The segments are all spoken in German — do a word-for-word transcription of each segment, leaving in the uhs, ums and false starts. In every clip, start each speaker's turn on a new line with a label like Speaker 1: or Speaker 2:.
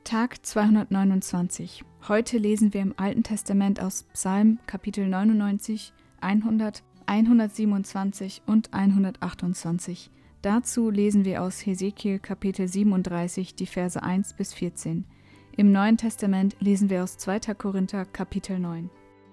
Speaker 1: Tag zweihundertneunundzwanzig. Heute lesen wir im Alten Testament aus Psalm Kapitel neunundneunzig, hundert, hundertsiebenundzwanzig und hundertachtundzwanzig. Dazu lesen wir aus Hesekiel Kapitel siebenunddreißig die Verse eins bis vierzehn. Im Neuen Testament lesen wir aus zweiter Korinther Kapitel neun.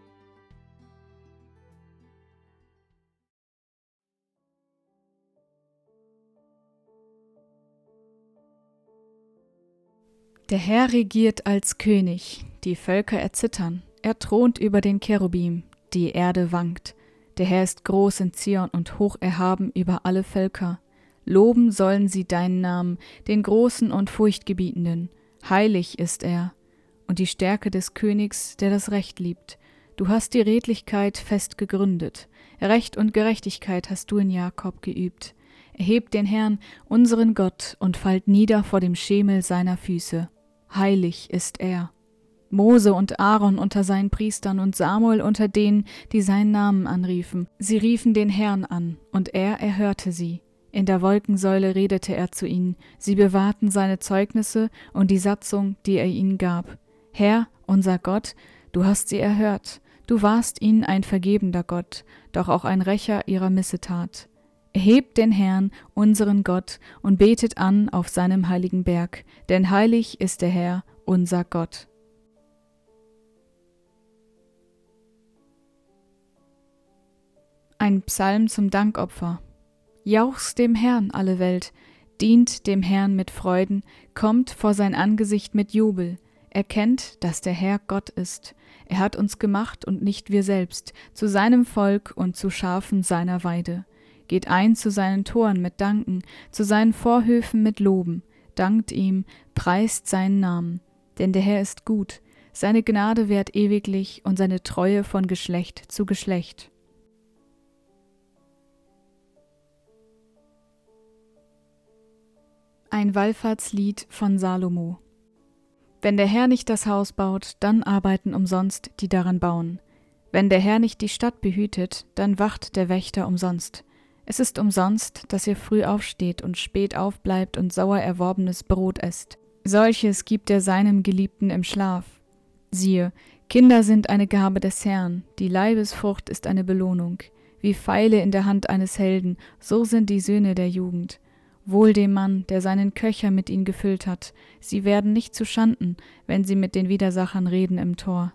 Speaker 1: Der Herr regiert als König, die Völker erzittern, er thront über den Cherubim, die Erde wankt. Der Herr ist groß in Zion und hoch erhaben über alle Völker. Loben sollen sie deinen Namen, den Großen und Furchtgebietenden. Heilig ist er. Und die Stärke des Königs, der das Recht liebt. Du hast die Redlichkeit fest gegründet. Recht und Gerechtigkeit hast du in Jakob geübt. Erhebt den Herrn, unseren Gott, und fallt nieder vor dem Schemel seiner Füße. Heilig ist er. Mose und Aaron unter seinen Priestern und Samuel unter denen, die seinen Namen anriefen. Sie riefen den Herrn an, und er erhörte sie. In der Wolkensäule redete er zu ihnen. Sie bewahrten seine Zeugnisse und die Satzung, die er ihnen gab. Herr, unser Gott, du hast sie erhört. Du warst ihnen ein vergebender Gott, doch auch ein Rächer ihrer Missetat. Erhebt den Herrn, unseren Gott, und betet an auf seinem heiligen Berg, denn heilig ist der Herr, unser Gott. Ein Psalm zum Dankopfer. Jauchzt dem Herrn, alle Welt, dient dem Herrn mit Freuden, kommt vor sein Angesicht mit Jubel, erkennt, dass der Herr Gott ist. Er hat uns gemacht und nicht wir selbst, zu seinem Volk und zu Schafen seiner Weide. Geht ein zu seinen Toren mit Danken, zu seinen Vorhöfen mit Loben, dankt ihm, preist seinen Namen. Denn der Herr ist gut, seine Gnade währt ewiglich und seine Treue von Geschlecht zu Geschlecht. Ein Wallfahrtslied von Salomo. Wenn der Herr nicht das Haus baut, dann arbeiten umsonst, die daran bauen. Wenn der Herr nicht die Stadt behütet, dann wacht der Wächter umsonst. Es ist umsonst, dass ihr früh aufsteht und spät aufbleibt und sauer erworbenes Brot esst. Solches gibt er seinem Geliebten im Schlaf. Siehe, Kinder sind eine Gabe des Herrn, die Leibesfrucht ist eine Belohnung. Wie Pfeile in der Hand eines Helden, so sind die Söhne der Jugend. Wohl dem Mann, der seinen Köcher mit ihnen gefüllt hat. Sie werden nicht zu Schanden, wenn sie mit den Widersachern reden im Tor.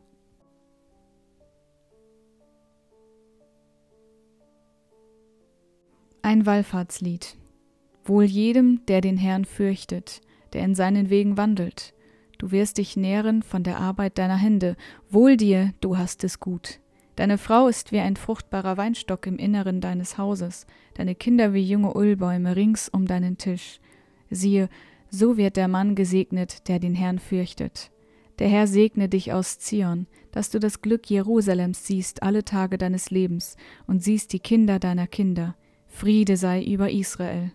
Speaker 1: Ein Wallfahrtslied. Wohl jedem, der den Herrn fürchtet, der in seinen Wegen wandelt. Du wirst dich nähren von der Arbeit deiner Hände. Wohl dir, du hast es gut. Deine Frau ist wie ein fruchtbarer Weinstock im Inneren deines Hauses, deine Kinder wie junge Ölbäume rings um deinen Tisch. Siehe, so wird der Mann gesegnet, der den Herrn fürchtet. Der Herr segne dich aus Zion, dass du das Glück Jerusalems siehst alle Tage deines Lebens und siehst die Kinder deiner Kinder. Friede sei über Israel.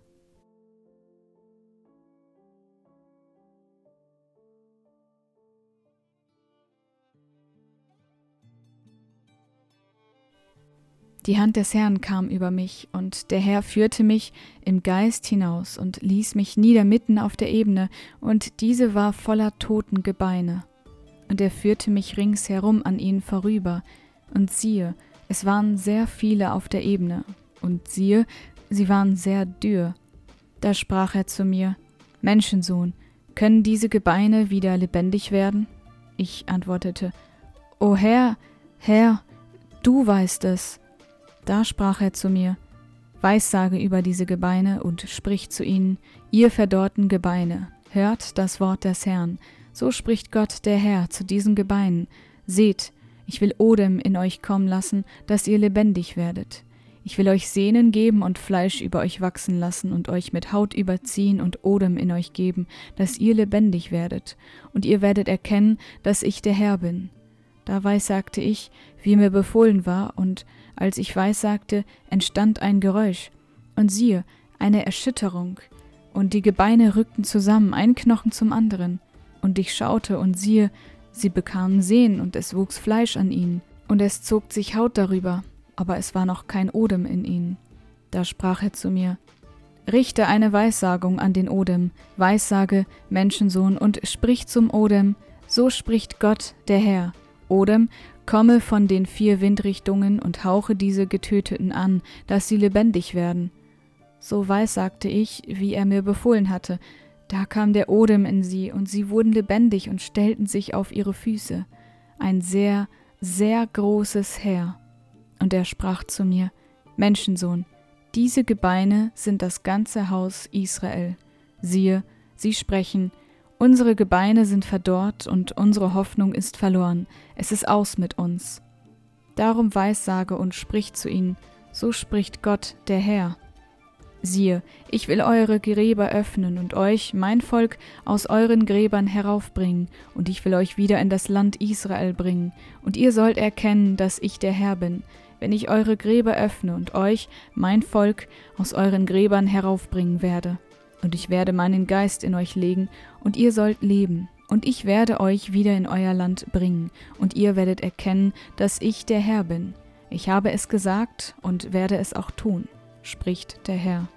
Speaker 1: Die Hand des Herrn kam über mich, und der Herr führte mich im Geist hinaus und ließ mich nieder mitten auf der Ebene, und diese war voller toten Gebeine. Und er führte mich ringsherum an ihnen vorüber, und siehe, es waren sehr viele auf der Ebene, und siehe, sie waren sehr dürr. Da sprach er zu mir: Menschensohn, können diese Gebeine wieder lebendig werden? Ich antwortete: O Herr, Herr, du weißt es. Da sprach er zu mir: Weissage über diese Gebeine und sprich zu ihnen: Ihr verdorrten Gebeine, hört das Wort des Herrn. So spricht Gott der Herr zu diesen Gebeinen: Seht, ich will Odem in euch kommen lassen, dass ihr lebendig werdet. Ich will euch Sehnen geben und Fleisch über euch wachsen lassen und euch mit Haut überziehen und Odem in euch geben, dass ihr lebendig werdet. Und ihr werdet erkennen, dass ich der Herr bin. Da weissagte ich, wie mir befohlen war, und als ich weissagte, entstand ein Geräusch. Und siehe, eine Erschütterung. Und die Gebeine rückten zusammen, ein Knochen zum anderen. Und ich schaute, und siehe, sie bekamen Sehnen, und es wuchs Fleisch an ihnen. Und es zog sich Haut darüber, aber es war noch kein Odem in ihnen. Da sprach er zu mir: Richte eine Weissagung an den Odem, Weissage, Menschensohn, und sprich zum Odem, so spricht Gott, der Herr. Odem, komme von den vier Windrichtungen und hauche diese Getöteten an, dass sie lebendig werden. So weissagte ich, wie er mir befohlen hatte. Da kam der Odem in sie, und sie wurden lebendig und stellten sich auf ihre Füße. Ein sehr, sehr großes Heer. Und er sprach zu mir, Menschensohn, diese Gebeine sind das ganze Haus Israel. Siehe, sie sprechen, unsere Gebeine sind verdorrt und unsere Hoffnung ist verloren, es ist aus mit uns. Darum weissage und sprich zu ihnen, so spricht Gott, der Herr. Siehe, ich will eure Gräber öffnen und euch, mein Volk, aus euren Gräbern heraufbringen, und ich will euch wieder in das Land Israel bringen, und ihr sollt erkennen, dass ich der Herr bin, wenn ich eure Gräber öffne und euch, mein Volk, aus euren Gräbern heraufbringen werde. Und ich werde meinen Geist in euch legen, und ihr sollt leben, und ich werde euch wieder in euer Land bringen, und ihr werdet erkennen, dass ich der Herr bin. Ich habe es gesagt und werde es auch tun, spricht der Herr.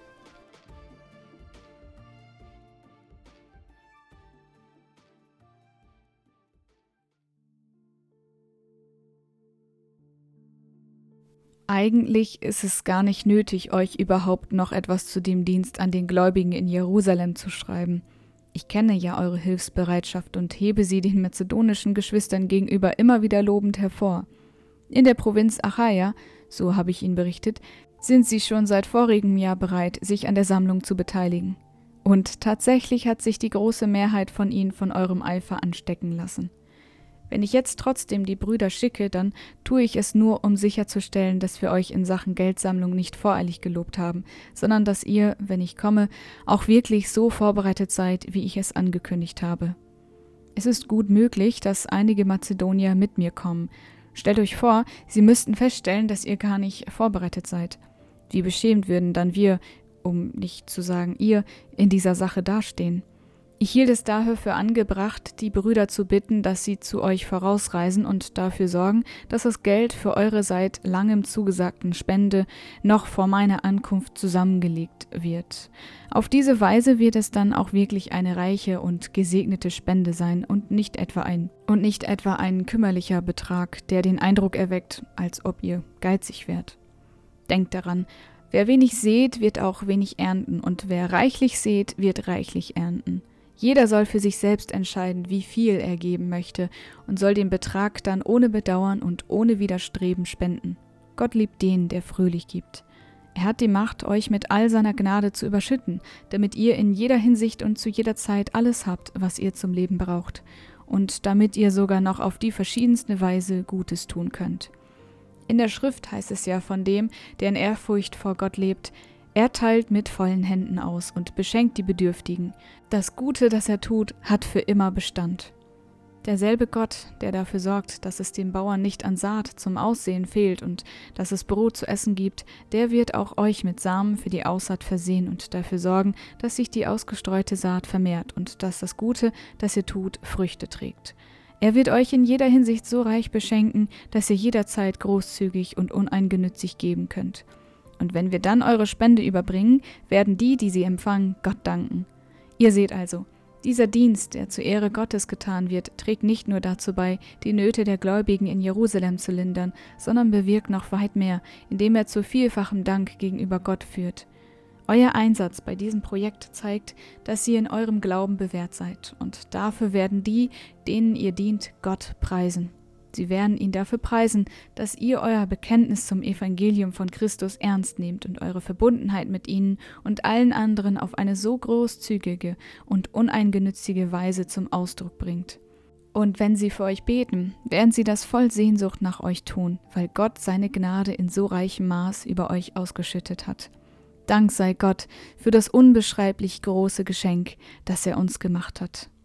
Speaker 1: Eigentlich ist es gar nicht nötig, euch überhaupt noch etwas zu dem Dienst an den Gläubigen in Jerusalem zu schreiben. Ich kenne ja eure Hilfsbereitschaft und hebe sie den mazedonischen Geschwistern gegenüber immer wieder lobend hervor. In der Provinz Achaia, so habe ich ihnen berichtet, sind sie schon seit vorigem Jahr bereit, sich an der Sammlung zu beteiligen. Und tatsächlich hat sich die große Mehrheit von ihnen von eurem Eifer anstecken lassen. Wenn ich jetzt trotzdem die Brüder schicke, dann tue ich es nur, um sicherzustellen, dass wir euch in Sachen Geldsammlung nicht voreilig gelobt haben, sondern dass ihr, wenn ich komme, auch wirklich so vorbereitet seid, wie ich es angekündigt habe. Es ist gut möglich, dass einige Mazedonier mit mir kommen. Stellt euch vor, sie müssten feststellen, dass ihr gar nicht vorbereitet seid. Wie beschämt würden dann wir, um nicht zu sagen ihr, in dieser Sache dastehen. Ich hielt es daher für angebracht, die Brüder zu bitten, dass sie zu euch vorausreisen und dafür sorgen, dass das Geld für eure seit langem zugesagten Spende noch vor meiner Ankunft zusammengelegt wird. Auf diese Weise wird es dann auch wirklich eine reiche und gesegnete Spende sein und nicht etwa ein und nicht etwa ein kümmerlicher Betrag, der den Eindruck erweckt, als ob ihr geizig wärt. Denkt daran, wer wenig sät, wird auch wenig ernten, und wer reichlich sät, wird reichlich ernten. Jeder soll für sich selbst entscheiden, wie viel er geben möchte, und soll den Betrag dann ohne Bedauern und ohne Widerstreben spenden. Gott liebt den, der fröhlich gibt. Er hat die Macht, euch mit all seiner Gnade zu überschütten, damit ihr in jeder Hinsicht und zu jeder Zeit alles habt, was ihr zum Leben braucht, und damit ihr sogar noch auf die verschiedenste Weise Gutes tun könnt. In der Schrift heißt es ja von dem, der in Ehrfurcht vor Gott lebt: Er teilt mit vollen Händen aus und beschenkt die Bedürftigen. Das Gute, das er tut, hat für immer Bestand. Derselbe Gott, der dafür sorgt, dass es den Bauern nicht an Saat zum Aussehen fehlt und dass es Brot zu essen gibt, der wird auch euch mit Samen für die Aussaat versehen und dafür sorgen, dass sich die ausgestreute Saat vermehrt und dass das Gute, das ihr tut, Früchte trägt. Er wird euch in jeder Hinsicht so reich beschenken, dass ihr jederzeit großzügig und uneingenützig geben könnt. Und wenn wir dann eure Spende überbringen, werden die, die sie empfangen, Gott danken. Ihr seht also, dieser Dienst, der zur Ehre Gottes getan wird, trägt nicht nur dazu bei, die Nöte der Gläubigen in Jerusalem zu lindern, sondern bewirkt noch weit mehr, indem er zu vielfachem Dank gegenüber Gott führt. Euer Einsatz bei diesem Projekt zeigt, dass ihr in eurem Glauben bewährt seid, und dafür werden die, denen ihr dient, Gott preisen. Sie werden ihn dafür preisen, dass ihr euer Bekenntnis zum Evangelium von Christus ernst nehmt und eure Verbundenheit mit ihnen und allen anderen auf eine so großzügige und uneingenützige Weise zum Ausdruck bringt. Und wenn sie für euch beten, werden sie das voll Sehnsucht nach euch tun, weil Gott seine Gnade in so reichem Maß über euch ausgeschüttet hat. Dank sei Gott für das unbeschreiblich große Geschenk, das er uns gemacht hat.